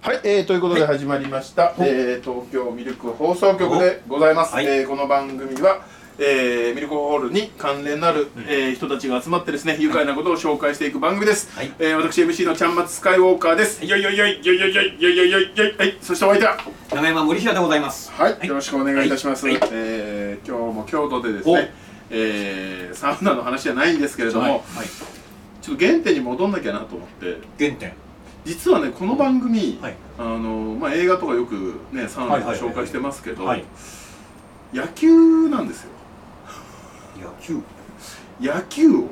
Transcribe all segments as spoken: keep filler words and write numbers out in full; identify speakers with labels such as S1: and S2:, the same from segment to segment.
S1: はい、えー、ということで始まりました、はい、えー、東京ミルク放送局でございます、はい、えー、この番組は、えー、ミルクホールに関連のある、うんえー、人たちが集まってですね、愉快なことを紹介していく番組です、はいえー、私 エムシー のちゃんまつスカイウォーカーです、はい、よいよいよいよいよいよいよいよいよいよいはい、そしてお相手は
S2: 長山森平でございます。
S1: はい、はい、よろしくお願いいたします、はいはいえー、今日も京都でですね、えー、サウナの話じゃないんですけれども、はいはい、ちょっと原点に戻んなきゃなと思って。
S2: 原点
S1: 実はね、この番組、はい、あのまあ、映画とかよくね、サウナで紹介してますけど、野球なんですよ。
S2: 野球
S1: 野球を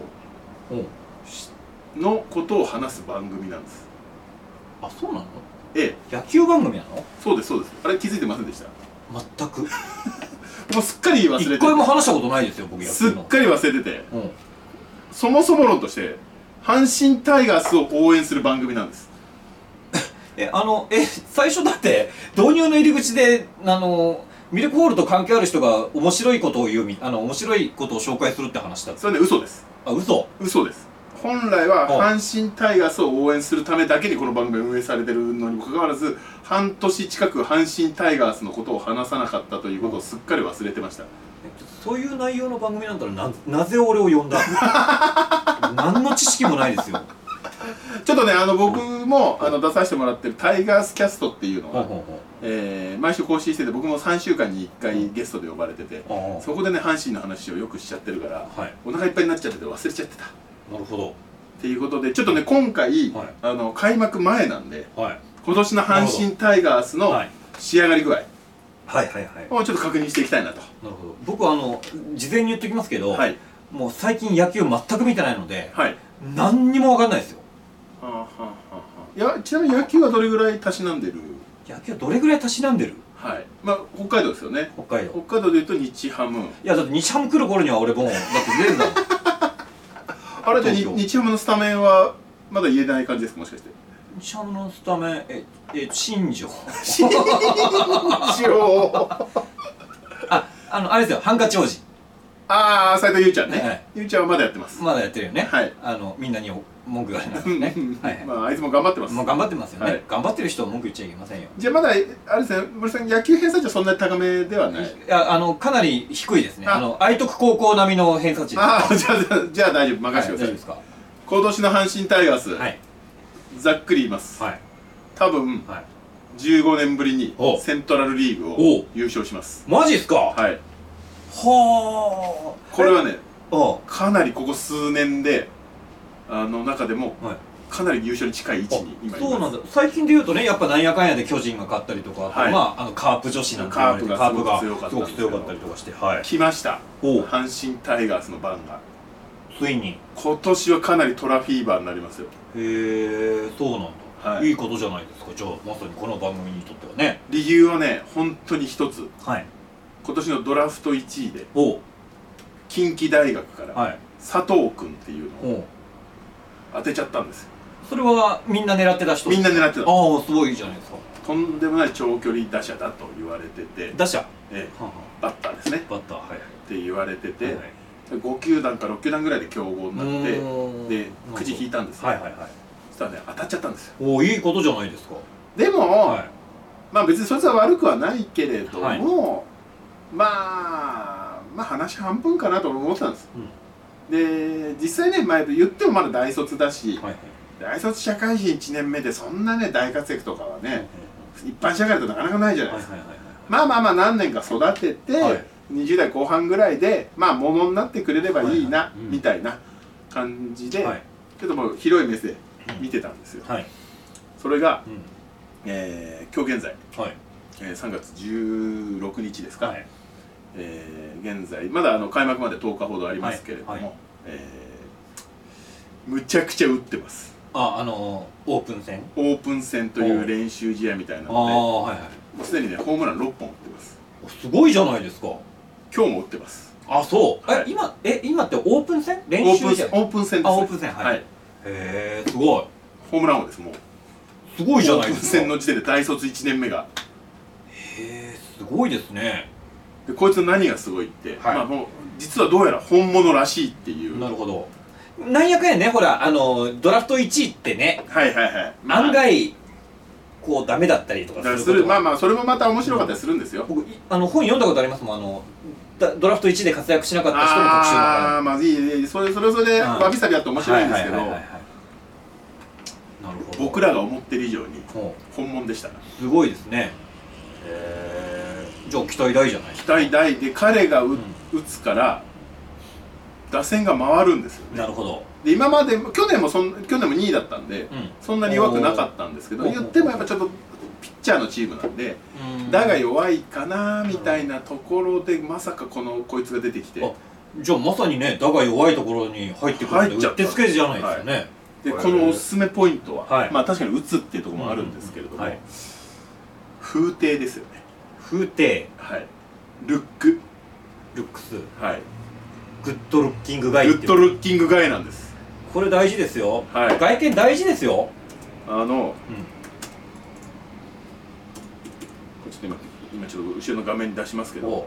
S1: のことを話す番組なんです。
S2: あ、そうなの？
S1: え
S2: え。野球番組なの？
S1: そうです、そうです。あれ気づいてませんでした？
S2: 全く。
S1: もうすっかり忘れてて。
S2: 一回も話したことないですよ、僕野球の。
S1: すっかり忘れてて、うん、そもそも論として、阪神タイガースを応援する番組なんです。
S2: え、あの、え、最初だって導入の入り口であのミルクホールと関係ある人が面白いことを言うみあの面白いことを紹介するって話だった。
S1: それね、嘘です。
S2: あ、嘘
S1: 嘘です。本来は阪神タイガースを応援するためだけにこの番組が運営されてるのにもかかわらず、半年近く阪神タイガースのことを話さなかったということをすっかり忘れてました。
S2: そういう内容の番組なんだら な, なぜ俺を呼んだ何の知識もないですよ。
S1: ちょっとね、あの僕もあの出させてもらってるタイガースキャストっていうのが、えー、毎週更新してて、僕もさんしゅうかんにいっかいゲストで呼ばれてて、そこでね、阪神の話をよくしちゃってるから、はい、お腹いっぱいになっちゃってて忘れちゃってた。
S2: なるほど。
S1: っていうことで、ちょっとね、今回、はい、あの開幕前なんで、はい、今年の阪神タイガースの仕上がり具合をちょっと確認していきたいなと。
S2: なるほど。僕はあの事前に言っておきますけど、はい、もう最近野球全く見てないので、はい、何にも分かんないですよ。はあはあは
S1: あ、いや、ちなみに野球はどれぐらいたしなんでる？
S2: 野球はどれぐらいたしなんでる？
S1: はい、まあ北海道ですよね。
S2: 北海道。
S1: 北海道でいうと日ハム。
S2: いや、だって日ハム来る頃には俺もうだって出るんだもん。
S1: あれで日ハムのスタメンはまだ言えない感じですか、もしかして？
S2: 日ハムのスタメン、ええ新庄。
S1: 新庄。
S2: あ、あのあれですよ、ハンカチ王子。
S1: ああ、斉藤優ちゃんね、はい、優ちゃんはまだやってます。
S2: まだやってるよね。
S1: はい。
S2: あのみんなに文句がありますね。
S1: はい。まああいつも頑張ってます。
S2: もう頑張ってますよね。はい、頑張ってる人は文句言っちゃいけませんよ。
S1: じゃあまだあれですね、森さん野球偏差値はそんなに高めではない。い
S2: や、あのかなり低いですね。あの愛徳高校並みの偏差値です。
S1: ああ、じゃあじゃあ大丈夫、任せてください。大丈夫ですか。今年の阪神タイガース、はい、ざっくり言います。はい。多分、はい、じゅうごねんぶりにセントラルリーグを優勝します。
S2: マジっすか。
S1: はい。はあ。これはね、かなりここ数年であの中でもかなり優勝に近い位置に今います。
S2: そうなんだ。最近でいうとね、やっぱなんやかんやで巨人が勝ったりとか、はい、まああのカープ女子なんか
S1: カープがすごく強か
S2: ったりとかして、はい、
S1: 来ました。阪神タイガースの番が
S2: ついに
S1: 今年はかなりトラフィーバーになりますよ。
S2: へえ、そうなんだ。はい、いいことじゃないですか。じゃあまさにこの番組にとってはね。
S1: 理由はね、本当に一つ。
S2: はい。
S1: 今年のドラフトいちいで近畿大学から佐藤君っていうのを当てちゃったんですよ。
S2: それはみんな狙ってた人？
S1: みんな狙ってた。
S2: ああ、すごいじゃないですか。
S1: とんでもない長距離打者だと言われてて。
S2: 打者？
S1: ええ、バッターですね。
S2: バッター、はい。
S1: って言われてて、ごきゅうだんかろっきゅうだんぐらいで競合になってでくじ引いたんですよ。はいはいはい。そしたらね、当たっちゃったんですよ。
S2: おお、いいことじゃないですか。
S1: でもまあ別にそいつは悪くはないけれども、まあまあ話半分かなと思ってたんです。で実際ね、前言ってもまだ大卒だし、大卒社会人いちねんめでそんなね大活躍とかはね、一般社会だとなかなかないじゃないですか。まあまあまあ何年か育ててにじゅうだいこう半ぐらいでまあものになってくれればいいなみたいな感じで、ちょっともう広い目で見てたんですよ。それがえ今日現在えさんがつじゅうろくにちですか。えー、現在まだあの開幕までとおかほどありますけれども、はいはい、えー、むちゃくちゃ打ってます。
S2: あ、あのー、オープン戦
S1: オープン戦という練習試合みたいなので、はいはい、もうすでにねホームランろっぽん打ってます。
S2: すごいじゃないですか。
S1: 今日も打ってます。
S2: あ、そう、はい、え今え今ってオープン戦練習試合？
S1: オープン戦です、ね、
S2: あ、オープン戦、はい、はい、へえ、すごい。
S1: ホームラン王です。もう
S2: すごいじゃないですか。
S1: オープン戦の時点で大卒いちねんめが。
S2: へえ、すごいですね。
S1: でこいつの何がすごいって、はい、まあもう実はどうやら本物らしいっていう。
S2: なるほど。なんやかんやね、ほらあのドラフトいちいってね、
S1: はいはいはい、
S2: まあ、案外こうダメだったりとかする
S1: するまあまあそれもまた面白かったりするんですよ、
S2: 僕あの本読んだことありますもん。あのドラフトいちで活躍しなかった人の特集とか。
S1: ああまあいいいいそれそれはそれでわびさびあって面白いんですけど、僕らが思ってる以上に本物でした。
S2: すごいですね。へえ。じゃあ期待大じゃないですか。
S1: 期待大で彼が打つから打線が回るんですよね。
S2: なるほど。
S1: で今まで去年もそん去年もにいだったんで、うん、そんなに弱くなかったんですけど、言ってもやっぱちょっとピッチャーのチームなんで、だが弱いかなみたいなところでまさかこのこいつが出てきて、
S2: じゃあまさにね、だが弱いところに入ってくるんでうってつけじゃないですよね。はい、
S1: でこのおすすめポイントは、はい、まあ確かに打つっていうところもあるんですけれども、はい、風景ですよね。
S2: 風景、
S1: はい、ルック
S2: ルックス、
S1: はい、
S2: グッドルッキングガイ
S1: グッドルッキングガイなんです。
S2: これ大事ですよ、
S1: はい、
S2: 外見大事ですよ。
S1: あの、うん、ちょっと今今ちょっと後ろの画面に出しますけど、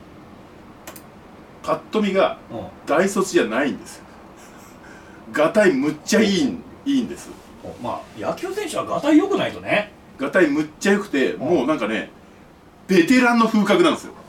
S1: パッと見が大卒じゃないんですよ。ガタイむっちゃいいいいんです。
S2: まあ野球選手はガタイ良くないとね。
S1: ガタイむっちゃ良くて、もうなんかねベテランの風格なんですよ。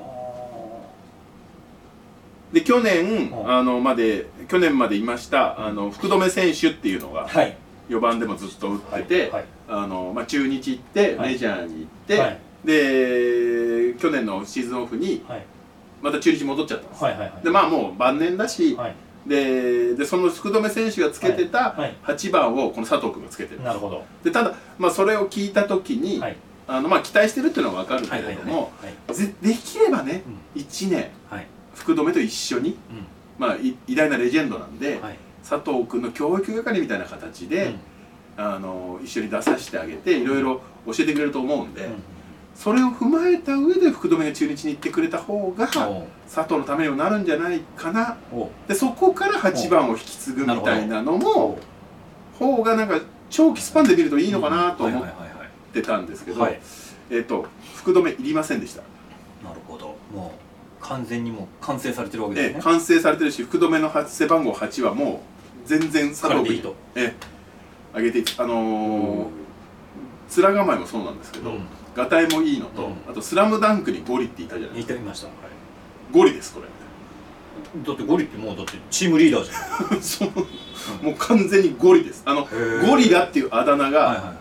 S1: で去年あのまで去年までいましたあの福留選手っていうのがよばんでもずっと打ってて、あのまあ中日行ってメジャーに行って、はい、で去年のシーズンオフにまた中日戻っちゃったんです。でまあもう晩年だし、はい、ででその福留選手がつけてたはちばんをこの佐藤君がつけてるんです。
S2: なるほど。
S1: でただまあそれを聞いた時に、はい、あのまあ期待してるっていうのは分かるけれども、できればね、うん、いちねん、はい、福留と一緒に、うん、まあ偉大なレジェンドなんで、はい、佐藤君の教育係みたいな形で、うん、あの一緒に出させてあげていろいろ教えてくれると思うんで、うん、それを踏まえた上で福留が中日に行ってくれた方が佐藤のためにもなるんじゃないかな。でそこからはちばんを引き継ぐみたいなのも方がなんか長期スパンで見るといいのかなと思ってたんですけど、えっと福留いりませんでした。
S2: なるほど。もう完全にもう完成されてるわけですね。
S1: ええ、完成されてるし、福留の背番号はちはもう全然佐藤君にええ上げて、あのー、面構えもそうなんですけど、がたいもいいのと、うん、あと「スラムダンクにゴリっていたじゃないですか。
S2: 言ってみました、はい、
S1: ゴリですこれ。
S2: だってゴリってもうだってチームリーダーじゃん。
S1: そう、うん、もう完全にゴリです。あのゴリラっていうあだ名が、はいはいはい、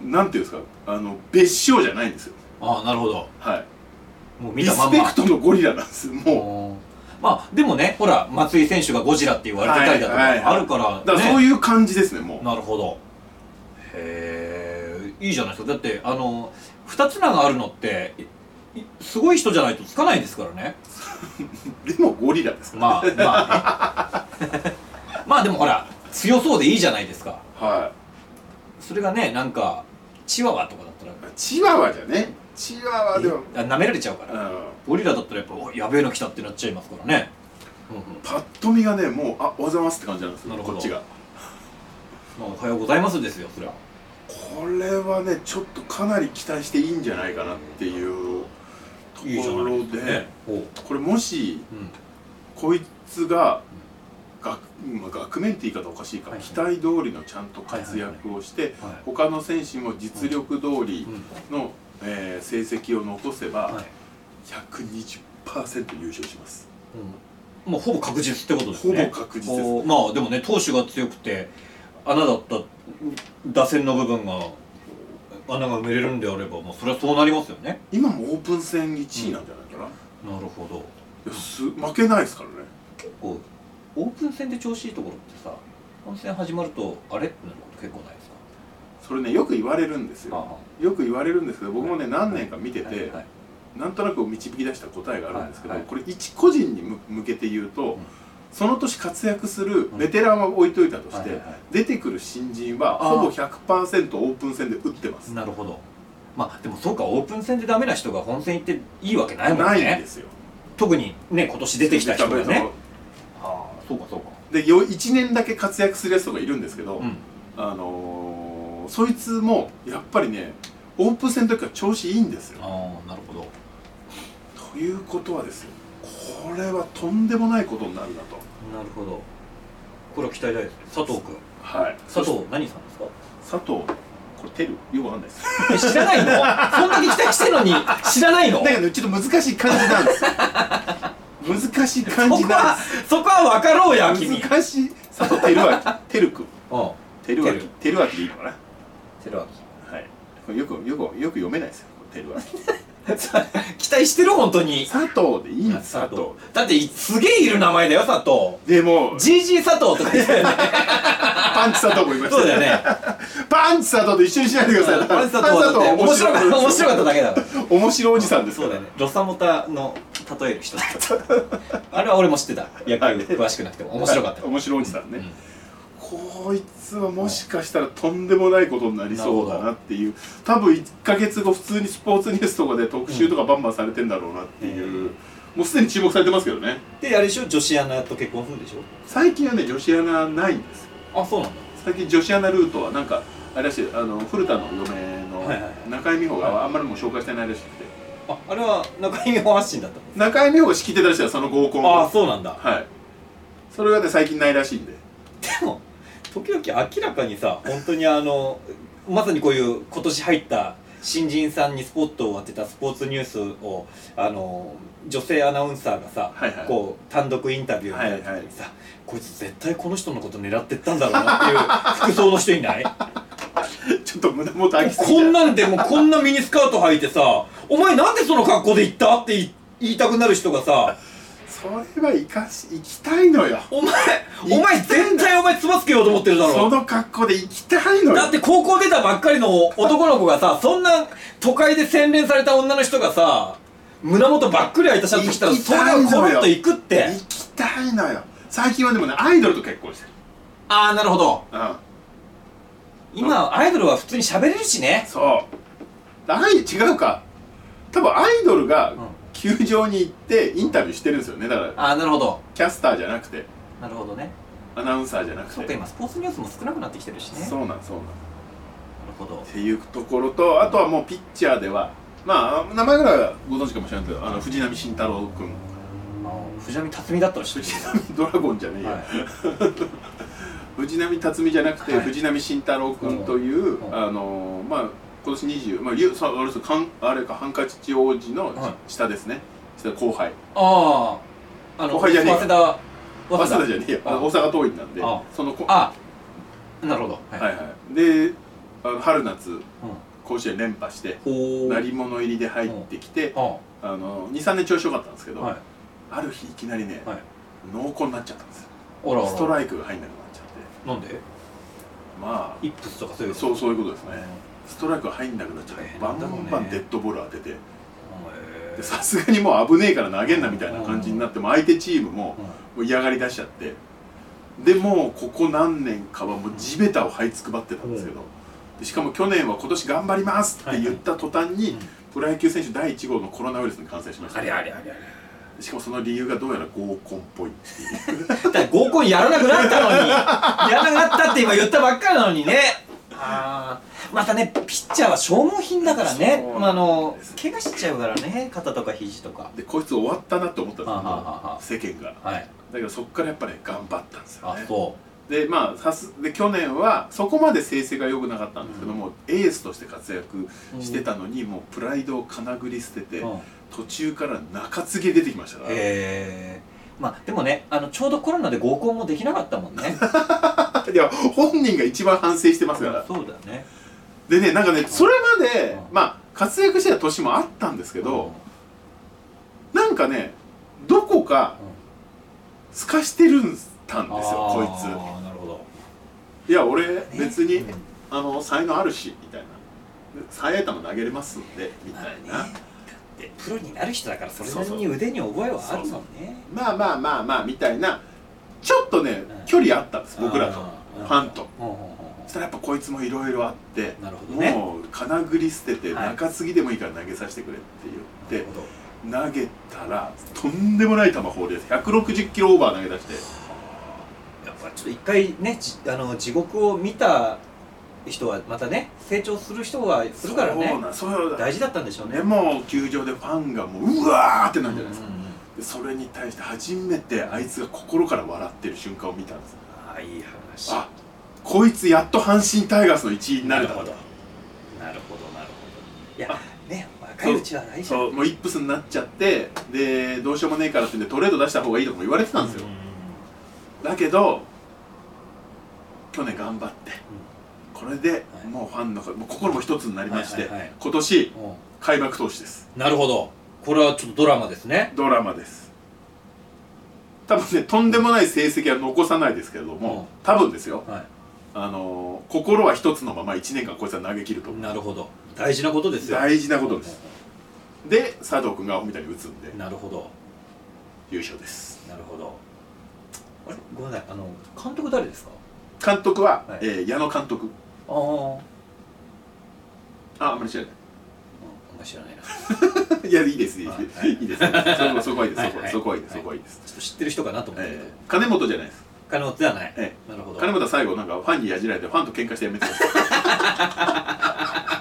S1: なんていうんですか、あの別称じゃないんですよ。
S2: ああ、なるほど。
S1: はい。
S2: もう見たまんま
S1: リスペクトのゴリラなんです。も
S2: うまあでもね、ほら松井選手がゴジラって言われてたりだとかあるから、ね、
S1: だからそういう感じですね。もう
S2: なるほど。へえ、いいじゃないですか。だってあの二つ名があるのってすごい人じゃないとつかないですからね。
S1: でもゴリラですから
S2: まあまあね。まあでもほら強そうでいいじゃないですか。
S1: はい。
S2: それがね、なんかチワワとかだったら
S1: チワワじゃね、チワワでも
S2: 舐められちゃうから、うん、ゴリラだったらやっぱやべえの来たってなっちゃいますからね。
S1: うんうん、パッと見がね、もうあおはようございますって感じなんですよ。こっちが、
S2: まあ、おはようございますですよ。それは
S1: これはねちょっとかなり期待していいんじゃないかなっていうところで、ね、これもし、うん、こいつが学、まあ、学面って言い方おかしいか、はい、期待通りのちゃんと活躍をして、他の選手も実力通りの、うんえー、成績を残せば、はい、ひゃくにじゅっパーセント 優勝します。
S2: うん、もうほぼ確実ってことですね。
S1: ほぼ確実です。
S2: まあでもね、投手が強くて穴だった打線の部分が穴が埋めれるんであれば、もうそれはそうなりますよね。
S1: 今もオープン戦いちいなんじゃないかな。
S2: うん、なるほど。
S1: いやす負けないですからね。
S2: 結構オープン戦で調子いいところってさ、本戦始まるとあれってなること結構ないですか。
S1: それねよく言われるんですよ。よく言われるんですけど、僕もね何年か見ててなんとなく導き出した答えがあるんですけど、これ一個人に向けて言うと、その年活躍するベテランは置いといたとして出てくる新人はほぼ ひゃくパーセント オープン戦で打ってます。
S2: なるほど。まあでもそうか、オープン戦でダメな人が本戦行っていいわけないもんね。
S1: ないんですよ。
S2: 特にね今年出てきた人がね。ああ、そうかそうか。
S1: でいちねんだけ活躍するやつとかいるんですけど、うん、あのー、そいつもやっぱりねオープン戦の時は調子いいんですよ。
S2: ああ、なるほど。
S1: ということはですよ、これはとんでもないことになるなと。
S2: なるほど。これは期待大ですね。佐藤君。
S1: はい。
S2: 佐藤何さんですか。
S1: 佐藤これテルよくわかんないです。
S2: 知らないの？そんだけ期待してるのに知らないの？
S1: だけどちょっと難しい漢字なんです難しい漢字なんです。
S2: そこは分かろうや君。
S1: 難しい。佐藤輝明、テル君、テル明、テル明でいいのかな。
S2: テル明、
S1: はい。これよくよくよく読めないですよ、テル明。
S2: 期待してる本当に。
S1: 佐藤でいいんです。佐藤
S2: だってすげえいる名前だよ佐藤。でも ジージー 佐藤とか言ってたよね。
S1: パンチ佐藤もいました。
S2: そうだよね。
S1: パンチ佐藤と一緒にしないでください。
S2: パンチ佐藤はだって面白かった面白かっただけだから。
S1: 面白おじさんです。
S2: そうだよね。ロサモタの例える人だった。あれは俺も知ってた。野球詳しくなくても面白かった。
S1: 面白おじさんね。こいつはもしかしたらとんでもないことになりそうだなっていう。多分いっかげつご普通にスポーツニュースとかで特集とかバンバンされてんだろうなっていう、もうすでに注目されてますけどね。
S2: であれでしょ、女子アナと結婚するんでしょ。
S1: 最近はね女子アナないんです。
S2: あ、そうなんだ。
S1: 最近女子アナルートはなんかあれらしい、あの古田の嫁の中井美穂があんまりも紹介してないらしくて。
S2: あ、あれは中井美穂発信だった。
S1: 中井美穂が仕切ってたらしいよ、その合コンを。
S2: あ、そうなんだ。
S1: はい。それがね最近ないらしいんで。
S2: でも時々明らかにさ、本当にあのまさにこういう今年入った新人さんにスポットを当てたスポーツニュースをあの女性アナウンサーがさ、はいはい、こう単独インタビューみたいな時にさ、はいはい、こいつ絶対この人のこと狙ってったんだろうなっていう服装の人いない？
S1: ちょっと胸元開きすぎた。
S2: こんなんでもうこんなミニスカート履いてさ、お前なんでその格好で行ったって言いたくなる人がさ、
S1: それは行かし行きたいのよ。
S2: お前お前絶対お前つばつけようと思ってるだろ。
S1: その格好で行きたいのよ。
S2: だって高校出たばっかりの男の子がさ、そんな都会で洗練された女の人がさ、胸元ばっくり開いたシャツ着たらそれをコロッと行くって。
S1: 行きたいのよ。最近はでもねアイドルと結婚してる。
S2: ああ、なるほど。
S1: うん、
S2: 今アイドルは普通に喋れるしね。
S1: そう。あい違うか。多分アイドルが、うん、球場に行ってインタビューしてるんですよね。だから
S2: ああ、なるほど。
S1: キャスターじゃなくて、
S2: なるほどね、
S1: アナウンサーじゃなくて。
S2: そうか、今スポーツニュースも少なくなってきてるしね。
S1: そうなんそうなん。なる
S2: ほど。
S1: っていうところと、あとはもうピッチャーではまあ名前ぐらいはご存知かもしれないけど、あの藤浪晋太郎君。
S2: 藤浪辰巳だったら知ってる。
S1: 藤浪ドラゴンじゃねえよ、はい、藤浪辰巳じゃなくて、はい、藤浪晋太郎君という、うん、あのまあ今年にじゅう、まあ、あれですか、あれか、ハンカチ王子の下ですね、はい、下後輩。
S2: ああ、あの
S1: 後輩じゃねえよ、
S2: 早稲田
S1: 早稲田じゃねえよ、大阪桐蔭なんで、
S2: あ
S1: その子、
S2: あなるほど、
S1: はいはいはい。であの春夏、うん、甲子園連覇して鳴り物入りで入ってきて、あのにさんねん調子良かったんですけど、はい、ある日いきなりね、はい、濃厚になっちゃったんですよ。
S2: あらあら、
S1: ストライクが入んなくなっちゃって。
S2: なんで？
S1: まあ
S2: イップスとかそういう
S1: そうそういうことですね。ストライクが入んなくなっちゃって、バンバンバンデッドボール当てて、さすがにもう危ねえから投げんなみたいな感じになっても、相手チームももう嫌がりだしちゃって、でもうここ何年かはもう地べたを這いつくばってたんですけど、しかも去年は今年頑張りますって言った途端にプロ野球選手だいいち号のコロナウイルスに感染しました。
S2: あれあれあれあれ。
S1: しかもその理由がどうやら合コンっぽいっていう。
S2: だから合コンやらなくなったのに、やらなくなったって今言ったばっかりなのにね。ああ、またね、ピッチャーは消耗品だからね、あの怪我しちゃうからね、肩とか肘とか。
S1: でこいつ終わったなって思ったんですよ、世間が。
S2: はい、
S1: だけどそこからやっぱり、ね、頑張ったんですよね。
S2: あ、そう
S1: でまあさすで去年はそこまで成績が良くなかったんですけども、うん、エースとして活躍してたのに、うん、もうプライドをかなぐり捨てて、うん、途中から中継ぎ出てきましたから。へ
S2: え。まあでもね、あのちょうどコロナで合コンもできなかったもんね。
S1: いや本人が一番反省してますから。
S2: そうだね。
S1: でね、なんかね、それまで、うん、まあ活躍してた年もあったんですけど、うん、なんかねどこか透かしてるんたんですよ、こいつ。
S2: なるほど。
S1: いや俺別に、ね、あの才能あるしみたいな、最愛球投げれますんでみたいな。
S2: プロになる人だからそれなりに腕に覚えはあるもんね。
S1: まあまあまあまあみたいな、ちょっとね、うん、距離あったんです、僕らとファンと。そしたらやっぱこいつもいろいろあって、ね、もう金繰り捨てて、はい、中継ぎでもいいから投げさせてくれって言って投げたらとんでもない球放りです。ひゃくろくじゅっキロオーバー投げ出して、
S2: やっぱちょっと一回ね、あの地獄を見た人はまたね、成長する人はするからね。そう大事だったんでしょうね。
S1: でも球場でファンがもううわーってなるじゃないですか。でそれに対して初めてあいつが心から笑ってる瞬間を見たんです。
S2: ああ、いい話。
S1: あ、こいつやっと阪神タイガースの一員になれたと。
S2: いやね、若いうちは大事。
S1: そう、もうイップスになっちゃって、でどうしようもねえからってんでトレード出した方がいいとかも言われてたんですよ。だけど去年頑張って、これでもうファンのもう心も一つになりまして、今年開幕投手です。
S2: なるほど、これはちょっとドラマですね。
S1: ドラマです。多分ね、とんでもない成績は残さないですけれども、多分ですよ、はい、あのー、心は一つのままいちねんかんこいつは投げ切ると思う。
S2: なるほど、大事なことですよ。
S1: 大事なことです。で佐藤君がアホみたいに打つんで、
S2: なるほど、
S1: 優勝です。
S2: なるほど。あれ、ごめんなさい、あの監督誰ですか？
S1: 監督は、はい、えー、矢野監督。
S2: ああ
S1: あ、あんまり知らない。
S2: あんまり知らないな。
S1: いや、いいです、いいです、いいです。そこはいいです、そこはいいです、そこはいいです。
S2: ちょっと知ってる人かなと思って。
S1: 金本じゃないです。
S2: 金本ではない。
S1: なるほど。金本は最後なんかファンにやじられてファンと喧嘩してやめてました。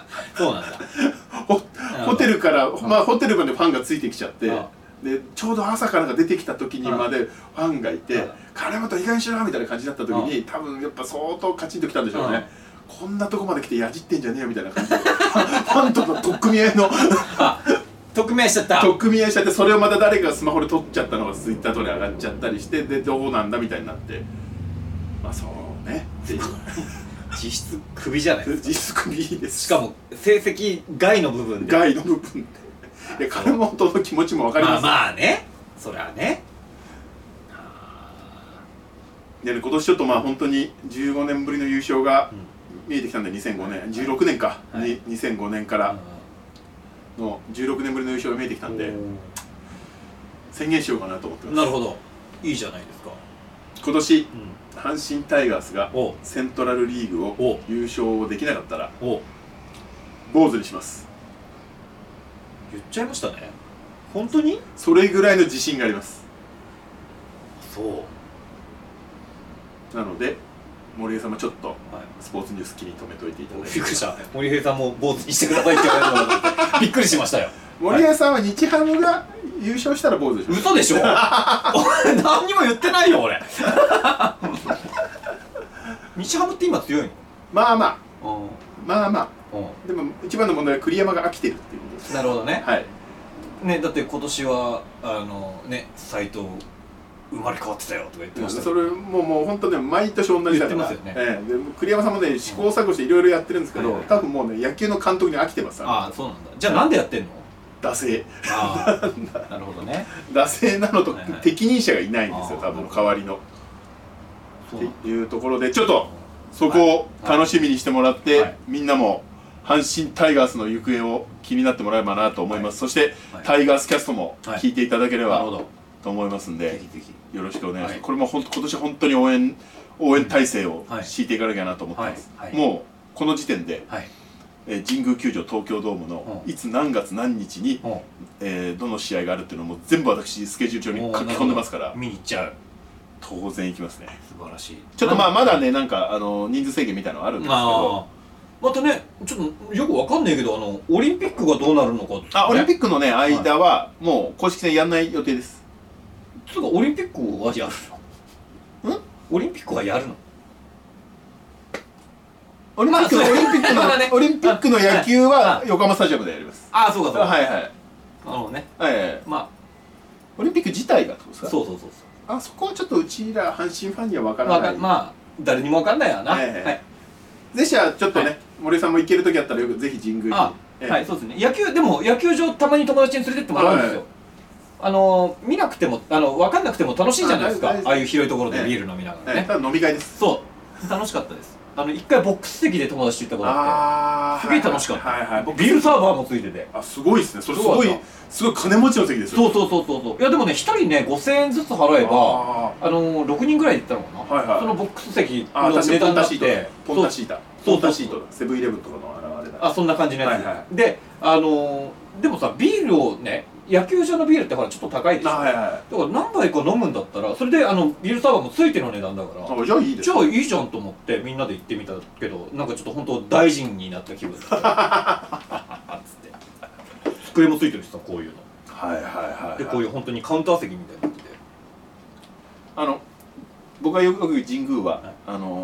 S2: そうなんだ。
S1: ホテルからまあホテルまでファンがついてきちゃって。でちょうど朝からが出てきた時にまでファンがいて「金本意外にしろ」みたいな感じだった時に、多分やっぱ相当カチンときたんでしょうね。こんなとこまで来てやじってんじゃねえよみたいな感じでファンとの取っ組み合いの
S2: 取っ組み合いしちゃった
S1: 取っ組み合いしちゃって、それをまた誰かがスマホで撮っちゃったのがツイッターとかに上がっちゃったりして、でどうなんだみたいになって、まあそうねっていう
S2: 実質クビじゃないですか。
S1: 実質クビです。
S2: しかも成績外の部分で
S1: 外の部分で、いや金本の気持ちも分かります。
S2: まあまあね、そりゃね。
S1: でね、今年ちょっとまあ本当にじゅうごねんぶりの優勝が見えてきたんで、にせんごねん、じゅうろくねんか、はい、にせんごねんからのじゅうろくねんぶりの優勝が見えてきたんで、宣言しようかなと思ってます。
S2: なるほど、いいじゃないですか。
S1: 今年、うん、阪神タイガースがセントラルリーグを優勝できなかったら坊主にします。
S2: 言っちゃいましたね。本当に
S1: それぐらいの自信があります。
S2: そう
S1: なので森江さんもちょっとスポーツニュース気に留めといていただいて。
S2: びっくりした。森江さんも坊主にしてくださいって言われたのでびっくりしましたよ。
S1: 森江さんは日ハムが優勝したら坊主でしょ。
S2: 嘘でしょ。俺何にも言ってないよ俺。日ハムって今強いの？
S1: まあまあまあまあ、でも一番の問題は栗山が飽きてるっていうことです。
S2: なるほどね。
S1: はい。
S2: ね、だって今年はあのね、斎藤生まれ変わってたよとか言ってました。
S1: それもうもう本当ね、毎年同じだから。
S2: 言ってますよね。
S1: ええ、で栗山さんもね、試行錯誤していろいろやってるんですけど、多分もうね、野球の監督に飽きてます。
S2: ああ、そうなんだ。じゃあなんでやってんの？
S1: 惰性。
S2: ああ、なるほどね。
S1: 惰性なのと適任者がいないんですよ、多分代わりの。っていうところでちょっとそこを楽しみにしてもらって、みんなも阪神タイガースの行方を気になってもらえばなと思います。そしてタイガースキャストも聞いていただければと思いますんで、よろしくお願いします。これも今年本当に応援応援体制を敷いていかなきゃなと思ってます。もうこの時点で神宮球場東京ドームのいつ何月何日にどの試合があるっていうのも全部私スケジュール帳に書き込んでますから、
S2: 見に行っちゃう。
S1: 当然行きますね。
S2: 素晴らしい。
S1: ちょっとまあまだね、なんかあの人数制限みたいなのあるんですけど、
S2: またね、ちょっとよくわかんないけど、あのオリンピックがどうなるのかって、ね、
S1: あ、オリンピックのね間はもう公式戦やんない予定です。
S2: つうかオリンピックはやるの？ん？オリンピックはやるの？
S1: オリンピックのオリンピックのオリンピックの野球は横浜スタジアムでやります。
S2: ああ、そうかそうか。
S1: はいはい。
S2: なるほどね。
S1: はいはい。
S2: まあ
S1: オリンピック自体がってことですか？
S2: そうそうそうそう。
S1: あそこはちょっとうちら阪神ファンには分からない。
S2: まあ誰にも分かんないわな。はい。
S1: ぜひはちょっとね、森さんも行ける時あったらよくぜひ神宮に。
S2: はい、そうですね。野球でも野球場たまに友達に連れてってもらうんですよ。あの見なくてもあの分かんなくても楽しいじゃないですか。ああいう広いところでビール飲みながらね。
S1: ただ飲み会です。
S2: そう楽しかったです。あの一回ボックス席で友達と行ったことあって、すげえ楽しかった。ビールサーバーもついてて。あ、
S1: すごいですね。それすごいすごい金持ちの席です
S2: よ。そうそうそうそう。いやでもね、一人ねごせんえんずつ払えばあのろくにんぐらいで行ったのかな。そのボックス席の値段だって
S1: ポンタシータポンタシートセブンイレブンとかのあれだ。
S2: あ、そんな感じのやつで、あのでもさ、ビールをね、野球場のビールってほらちょっと高いでしょ。だから何杯か飲むんだったらそれであのビールサーバーもついての値段だから、じゃあいいじゃあいいじゃんと思ってみんなで行ってみたけど、なんかちょっと本当大臣になった気分だったつって机もついてるしさ、こういうの。はいはいはい。でこういう本当にカウンター席みたいになってて、
S1: あの僕がよく行く神宮はあの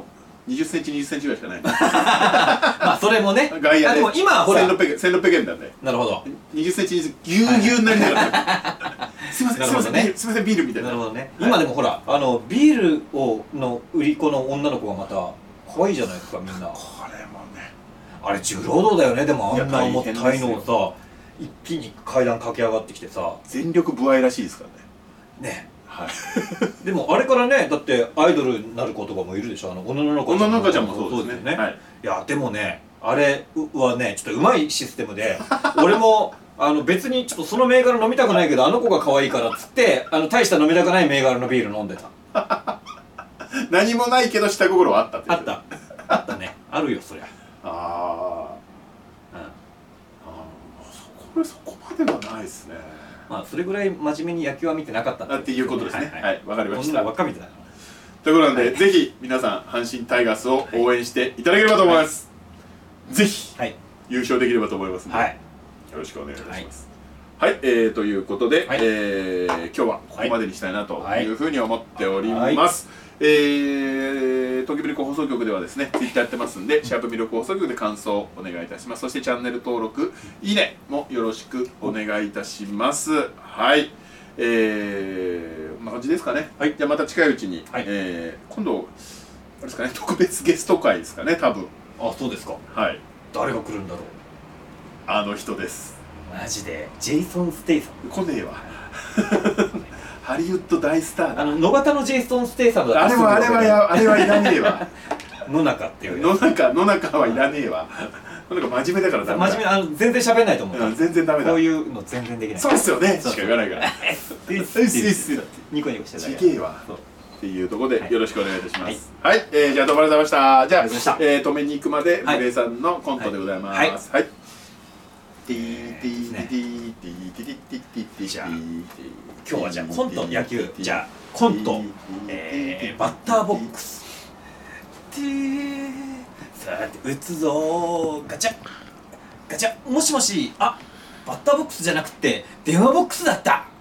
S1: にじゅっセンチにじゅっセンチぐらいしかない
S2: まあそれもね
S1: 外野で
S2: でも今はほら
S1: せんろっぴゃくえんせんろっぴゃくえんなんで
S2: なるほど
S1: にじゅっセンチにぎゅうぎゅうになりながらすいませんすいません、ね、すいませんビールみたいな
S2: なるほどね、はい、今でもほらあのビールをの売り子の女の子がまた可愛いじゃないですかみんな。
S1: これもね
S2: あれ重労働だよね。でもあんな重たいのをさ一気に階段駆け上がってきてさ
S1: 全力不愛らしいですからね
S2: ね
S1: はい
S2: でもあれからねだってアイドルになる子とかもいるでしょ。あの女の子
S1: 女の子ちゃんもそうですね、はい、
S2: いやでもねあれはねちょっとうまいシステムで俺もあの別にちょっとその銘柄飲みたくないけどあの子が可愛いからっつってあの大した飲みたくない銘柄のビール飲んでた
S1: 何もないけど下心はあったって
S2: あったあったねあるよそりゃ。
S1: あー、うん、あこれそこまではないですね。
S2: まあそれぐらい真面目に野球は見てなかった
S1: っていうことですね。はいわかりました。
S2: 輪っかみたいな
S1: ということなんで、はい、ぜひ皆さん阪神タイガースを応援していただければと思います、はい、ぜひ、はい、優勝できればと思いますので、はい、よろしくお願いいたします。はい、はい、えー、ということで、はい、えー、今日はここまでにしたいなというふうに思っております、はい、えー、東京ミルク放送局ではですね、ツイッターやってますんで、シャープミルク放送局で感想をお願いいたします。そしてチャンネル登録、いいねもよろしくお願いいたします。はい、えー、こんな感じですかね。はい、じゃあまた近いうちに、はい、えー、今度、あれですかね、特別ゲスト会ですかね、多分。
S2: あ、そうですか。
S1: はい。
S2: 誰が来るんだろう。
S1: あの人です。
S2: マジで、ジェイソン・ステイサム。
S1: 来ねえわ。ハリウッド大スターだ。
S2: あの野方のジェイソン・ステイサムだった
S1: あれはあれはやあれはいらねえわ。
S2: 野中っていう
S1: 野中野中はいらねえわ。野中真面目だからダメだ。
S2: 真面目あの全然喋んないと思う。
S1: 全然ダメだ。
S2: こういうの全然できない。
S1: そうですよね。しか言わないから。
S2: ニコニコしてた。
S1: ちげえわ。っていうところでよろしくお願いいたします。はい、えじゃあどうもありがとうございました。じゃあえ止めに行くまでブレイさんのコントでございます。はい。ティーティーティーティーティーティーティーティーティー
S2: じゃあ今日はじゃあコント野球じゃあコントえバッターボックスティーさて打つぞガチャガチャもしもしあバッターボックスじゃなくて電話ボックスだった